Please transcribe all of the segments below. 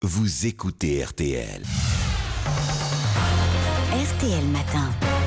Vous écoutez RTL. RTL Matin.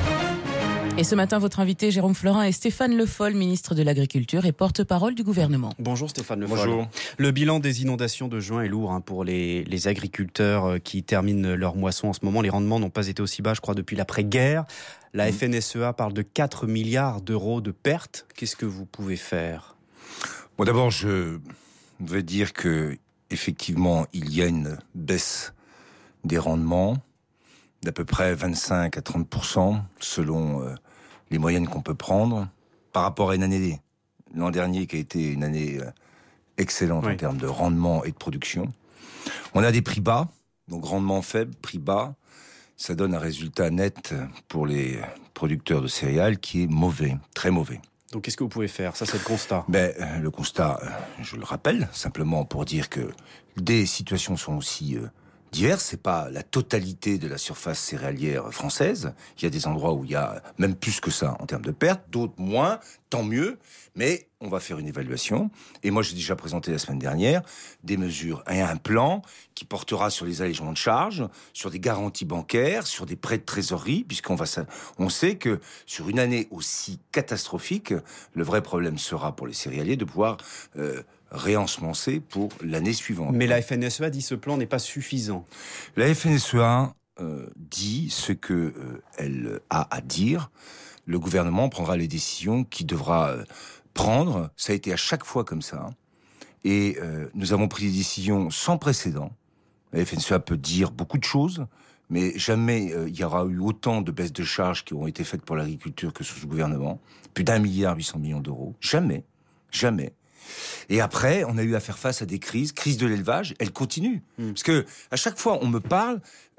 Et ce matin, votre invité, Jérôme Florin, est Stéphane Le Foll, ministre de l'Agriculture et porte-parole du gouvernement. Bonjour Stéphane Le Foll. Bonjour. Le bilan des inondations de juin est lourd pour les agriculteurs qui terminent leur moisson en ce moment. Les rendements n'ont pas été aussi bas, je crois, depuis l'après-guerre. La FNSEA parle de 4 milliards d'euros de pertes. Qu'est-ce que vous pouvez faire ? Bon, d'abord, je vais dire que effectivement, il y a une baisse des rendements d'à peu près 25 à 30% selon les moyennes qu'on peut prendre par rapport à une année, l'an dernier, qui a été une année excellente en termes de rendement et de production. On a des prix bas, donc rendement faible, prix bas. Ça donne un résultat net pour les producteurs de céréales qui est mauvais, très mauvais. Donc qu'est-ce que vous pouvez faire ? Ça, c'est le constat. Le constat, je le rappelle, simplement pour dire que des situations sont aussi diverses. C'est pas la totalité de la surface céréalière française. Il y a des endroits où il y a même plus que ça en termes de pertes, d'autres moins, tant mieux. Mais on va faire une évaluation. Et moi, j'ai déjà présenté la semaine dernière des mesures et un plan qui portera sur les allégements de charges, sur des garanties bancaires, sur des prêts de trésorerie, on sait que sur une année aussi catastrophique, le vrai problème sera pour les céréaliers de pouvoir réensemencer pour l'année suivante. Mais la FNSEA dit que ce plan n'est pas suffisant. La FNSEA dit ce qu'elle a à dire. Le gouvernement prendra les décisions qu'il devra prendre. Ça a été à chaque fois comme ça. Et nous avons pris des décisions sans précédent. La FNSEA peut dire beaucoup de choses, mais jamais il y aura eu autant de baisses de charges qui ont été faites pour l'agriculture que sous ce gouvernement. Plus d'1,8 milliard d'euros. Jamais. Jamais. Et après, on a eu à faire face à des crises. Crise de l'élevage, elle continue. Parce que à chaque fois, on me parle,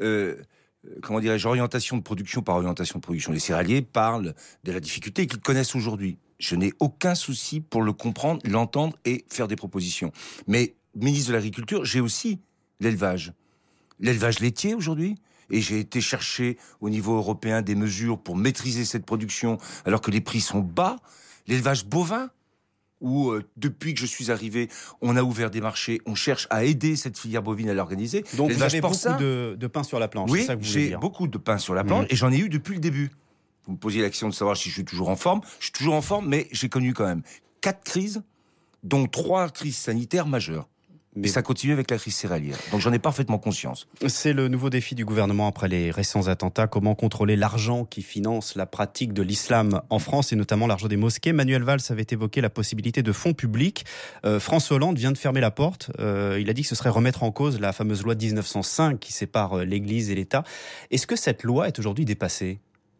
orientation de production par orientation de production. Les céréaliers parlent de la difficulté qu'ils connaissent aujourd'hui. Je n'ai aucun souci pour le comprendre, l'entendre et faire des propositions. Mais, ministre de l'Agriculture, j'ai aussi l'élevage. L'élevage laitier aujourd'hui. Et j'ai été chercher au niveau européen des mesures pour maîtriser cette production alors que les prix sont bas. L'élevage bovin, où depuis que je suis arrivé, on a ouvert des marchés, on cherche à aider cette filière bovine à l'organiser. Donc vous avez beaucoup de pain sur la planche, oui, c'est ça que vous voulez dire. J'ai beaucoup de pain sur la planche et j'en ai eu depuis le début. Vous me posiez la question de savoir si je suis toujours en forme. Je suis toujours en forme, mais j'ai connu quand même 4 crises, dont 3 crises sanitaires majeures. Mais ça continue avec la crise céréalière. Donc j'en ai parfaitement conscience. C'est le nouveau défi du gouvernement après les récents attentats. Comment contrôler l'argent qui finance la pratique de l'islam en France et notamment l'argent des mosquées ? Manuel Valls avait évoqué la possibilité de fonds publics. François Hollande vient de fermer la porte. Il a dit que ce serait remettre en cause la fameuse loi de 1905 qui sépare l'Église et l'État. Est-ce que cette loi est aujourd'hui dépassée ?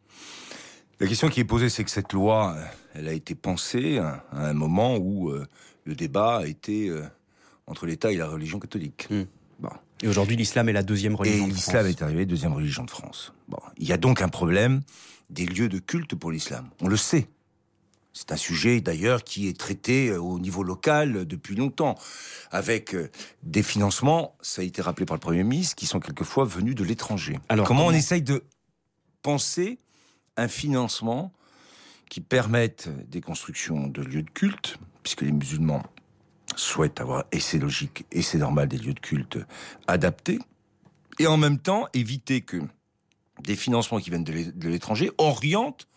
La question qui est posée, c'est que cette loi, elle a été pensée à un moment où le débat a été entre l'État et la religion catholique. Bon. Et aujourd'hui, l'islam est la deuxième religion de France. Et l'islam est arrivé deuxième religion de France. Bon. Il y a donc un problème des lieux de culte pour l'islam. On le sait. C'est un sujet d'ailleurs qui est traité au niveau local depuis longtemps, avec des financements, ça a été rappelé par le Premier ministre, qui sont quelquefois venus de l'étranger. Alors, comment on essaye de penser un financement qui permette des constructions de lieux de culte, puisque les musulmans souhaitent avoir, et c'est logique, et c'est normal, des lieux de culte adaptés, et en même temps éviter que des financements qui viennent de l'étranger orientent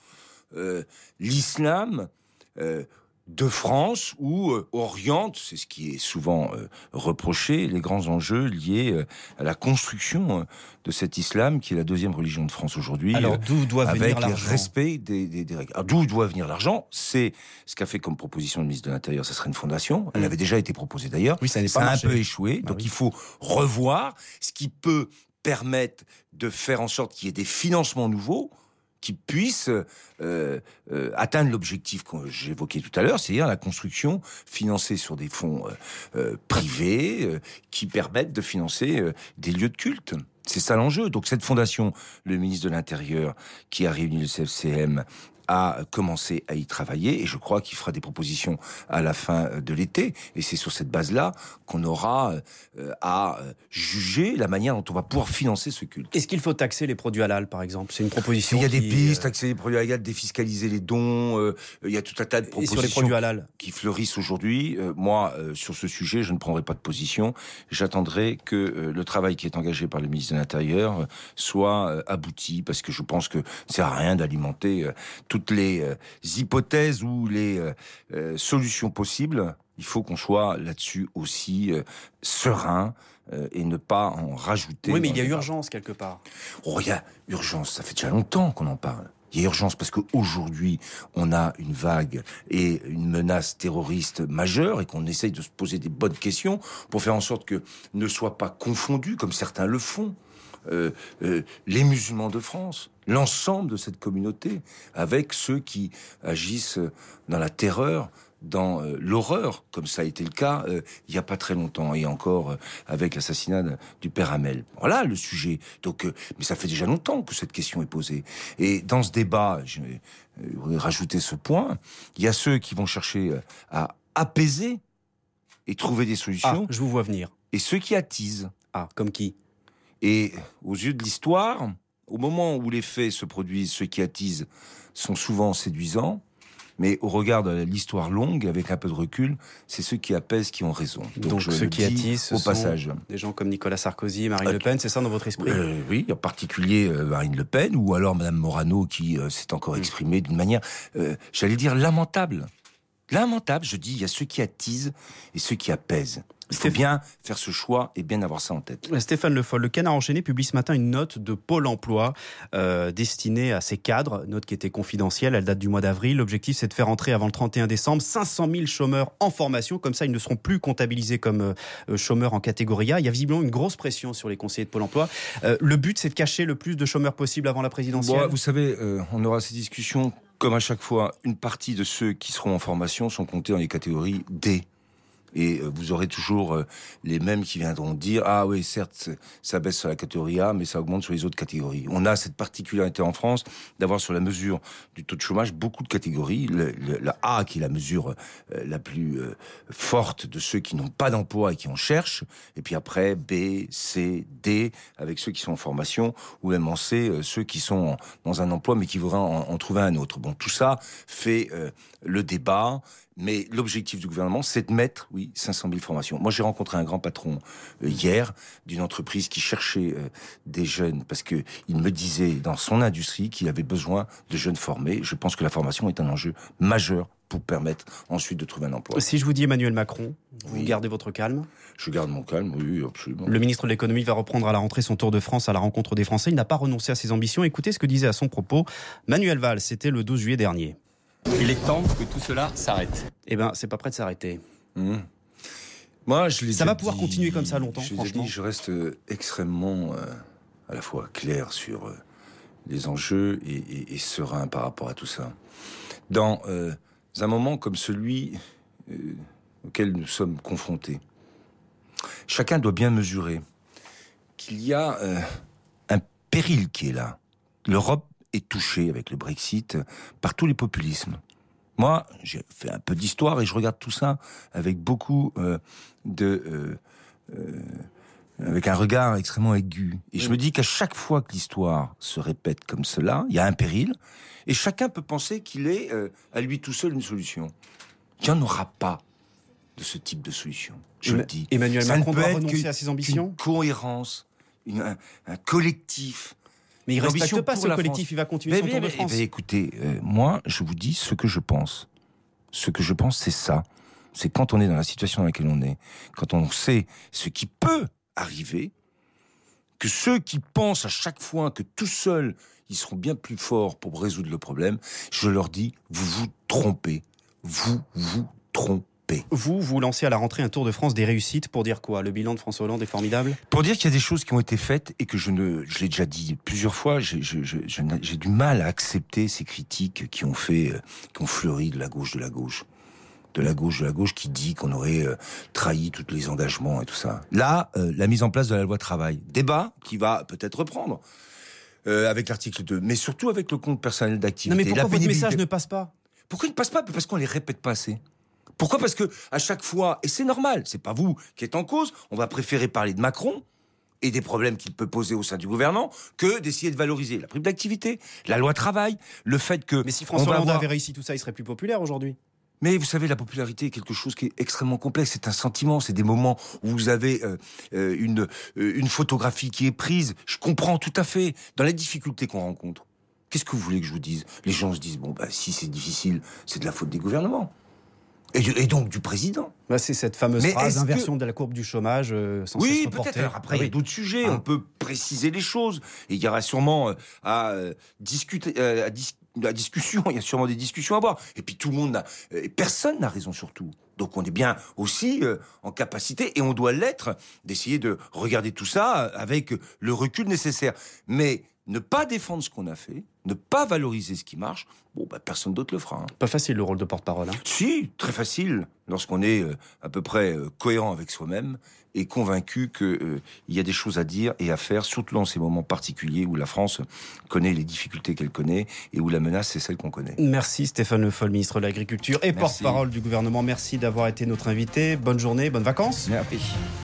l'islam de France ou oriente, c'est ce qui est souvent reproché, les grands enjeux liés à la construction de cet islam qui est la deuxième religion de France aujourd'hui. Alors d'où doit venir l'argent ? Avec le respect des règles. Alors, d'où doit venir l'argent ? C'est ce qu'a fait comme proposition le ministre de l'Intérieur, ça serait une fondation. Elle avait déjà été proposée d'ailleurs. Oui, ça a un peu échoué. Donc il faut revoir ce qui peut permettre de faire en sorte qu'il y ait des financements nouveaux qui puissent atteindre l'objectif que j'évoquais tout à l'heure, c'est-à-dire la construction financée sur des fonds privés qui permettent de financer des lieux de culte. C'est ça l'enjeu. Donc cette fondation, le ministre de l'Intérieur, qui a réuni le CFCM, a commencé à y travailler et je crois qu'il fera des propositions à la fin de l'été. Et c'est sur cette base-là qu'on aura à juger la manière dont on va pouvoir financer ce culte. Est-ce qu'il faut taxer les produits halal, par exemple ? C'est une proposition. Il y a des pistes, taxer les produits halal, défiscaliser les dons. Il y a tout un tas de propositions. Et sur les produits halal qui fleurissent aujourd'hui. Moi, sur ce sujet, je ne prendrai pas de position. J'attendrai que le travail qui est engagé par le ministre de l'Intérieur soit abouti, parce que je pense que ça sert à rien d'alimenter toutes les hypothèses ou les solutions possibles. Il faut qu'on soit là-dessus aussi serein et ne pas en rajouter. Oui, mais il y a urgence quelque part. Oh, il y a urgence, ça fait déjà longtemps qu'on en parle. Il y a urgence parce qu'aujourd'hui, on a une vague et une menace terroriste majeure et qu'on essaye de se poser des bonnes questions pour faire en sorte que ne soient pas confondus, comme certains le font, les musulmans de France, l'ensemble de cette communauté, avec ceux qui agissent dans la terreur, dans l'horreur, comme ça a été le cas il y a pas très longtemps, et encore avec l'assassinat du père Hamel. Voilà le sujet. Donc, mais ça fait déjà longtemps que cette question est posée. Et dans ce débat, je vais rajouter ce point, il y a ceux qui vont chercher à apaiser et trouver des solutions. Ah, je vous vois venir. Et ceux qui attisent. Ah, comme qui ? Et aux yeux de l'histoire, au moment où les faits se produisent, ceux qui attisent sont souvent séduisants. Mais au regard de l'histoire longue, avec un peu de recul, c'est ceux qui apaisent qui ont raison. Donc ceux qui attisent, ce sont des gens comme Nicolas Sarkozy et Marine Le Pen, c'est ça dans votre esprit ? Oui, en particulier Marine Le Pen, ou alors Madame Morano qui s'est encore exprimée d'une manière, j'allais dire, lamentable. Lamentable, je dis, il y a ceux qui attisent et ceux qui apaisent. Il faut bien faire ce choix et bien avoir ça en tête. Stéphane Le Foll, le Canard enchaîné publie ce matin une note de Pôle emploi destinée à ses cadres, note qui était confidentielle, elle date du mois d'avril. L'objectif, c'est de faire entrer avant le 31 décembre 500 000 chômeurs en formation, comme ça ils ne seront plus comptabilisés comme chômeurs en catégorie A. Il y a visiblement une grosse pression sur les conseillers de Pôle emploi. Le but, c'est de cacher le plus de chômeurs possible avant la présidentielle. Bon, vous savez, on aura ces discussions, comme à chaque fois, une partie de ceux qui seront en formation sont comptés dans les catégories D. Et vous aurez toujours les mêmes qui viendront dire « Ah oui, certes, ça baisse sur la catégorie A, mais ça augmente sur les autres catégories. » On a cette particularité en France d'avoir sur la mesure du taux de chômage beaucoup de catégories. La A, qui est la mesure la plus forte de ceux qui n'ont pas d'emploi et qui en cherchent. Et puis après, B, C, D, avec ceux qui sont en formation, ou même en C, ceux qui sont dans un emploi mais qui voudraient en trouver un autre. Bon, tout ça fait le débat. Mais l'objectif du gouvernement, c'est de mettre, 500 000 formations. Moi, j'ai rencontré un grand patron hier d'une entreprise qui cherchait des jeunes parce que il me disait dans son industrie qu'il avait besoin de jeunes formés. Je pense que la formation est un enjeu majeur pour permettre ensuite de trouver un emploi. Si je vous dis Emmanuel Macron, vous gardez votre calme ? Je garde mon calme, oui, absolument. Le ministre de l'économie va reprendre à la rentrée son tour de France à la rencontre des Français. Il n'a pas renoncé à ses ambitions. Écoutez ce que disait à son propos Manuel Valls, c'était le 12 juillet dernier. Il est temps que tout cela s'arrête. Eh ben, c'est pas prêt de s'arrêter. Moi, je l'ai Ça va pouvoir continuer comme ça longtemps, franchement. Je reste extrêmement, à la fois clair sur les enjeux et serein par rapport à tout ça. Dans un moment comme celui auquel nous sommes confrontés, chacun doit bien mesurer qu'il y a un péril qui est là. L'Europe est touchée avec le Brexit par tous les populismes. Moi, j'ai fait un peu d'histoire et je regarde tout ça avec beaucoup avec un regard extrêmement aigu. Et je me dis qu'à chaque fois que l'histoire se répète comme cela, il y a un péril et chacun peut penser qu'il est à lui tout seul une solution. Il n'y en aura pas de ce type de solution. Je le dis. Emmanuel Macron doit renoncer à ses ambitions ? Une cohérence, un collectif. Mais il ne respecte pas ce collectif, il va continuer son tour de France. Écoutez, moi, je vous dis ce que je pense. Ce que je pense, c'est ça. C'est quand on est dans la situation dans laquelle on est, quand on sait ce qui peut arriver, que ceux qui pensent à chaque fois que tout seuls, ils seront bien plus forts pour résoudre le problème, je leur dis, vous vous trompez. Vous vous trompez. Vous lancez à la rentrée un tour de France des réussites pour dire quoi ? Le bilan de François Hollande est formidable ? Pour dire qu'il y a des choses qui ont été faites et que je l'ai déjà dit plusieurs fois, j'ai du mal à accepter ces critiques qui ont fleuri de la gauche qui dit qu'on aurait trahi tous les engagements et tout ça. Là, la mise en place de la loi travail, débat qui va peut-être reprendre. avec l'article 2, mais surtout avec le compte personnel d'activité. Non mais pourquoi La votre pénibilité. message ne passe pas ? Pourquoi il ne passe pas ? Parce qu'on les répète pas assez. Pourquoi ? Parce que à chaque fois, et c'est normal, c'est pas vous qui êtes en cause, on va préférer parler de Macron et des problèmes qu'il peut poser au sein du gouvernement que d'essayer de valoriser la prime d'activité, la loi travail, le fait que... Mais si François Hollande avait réussi tout ça, il serait plus populaire aujourd'hui. Mais vous savez, la popularité est quelque chose qui est extrêmement complexe. C'est un sentiment, c'est des moments où vous avez une photographie qui est prise. Je comprends tout à fait dans les difficultés qu'on rencontre. Qu'est-ce que vous voulez que je vous dise ? Les gens se disent, bon, si c'est difficile, c'est de la faute des gouvernements. Et donc du président. Bah, c'est cette fameuse phrase, inversion de la courbe du chômage, sans cesse reportée. Peut-être. Alors après, il y a d'autres sujets. On peut préciser les choses. Et il y aura sûrement à discuter, la discussion. Il y a sûrement des discussions à avoir. Et puis tout le monde personne n'a raison sur tout. Donc on est bien aussi en capacité, et on doit l'être, d'essayer de regarder tout ça avec le recul nécessaire. Mais ne pas défendre ce qu'on a fait, ne pas valoriser ce qui marche, personne d'autre le fera. Pas facile le rôle de porte-parole. Si, très facile, lorsqu'on est à peu près cohérent avec soi-même et convaincu qu'il y a des choses à dire et à faire, surtout dans ces moments particuliers où la France connaît les difficultés qu'elle connaît et où la menace, c'est celle qu'on connaît. Merci Stéphane Le Foll, ministre de l'Agriculture et porte-parole du gouvernement. Merci d'avoir été notre invité. Bonne journée, bonnes vacances. Merci.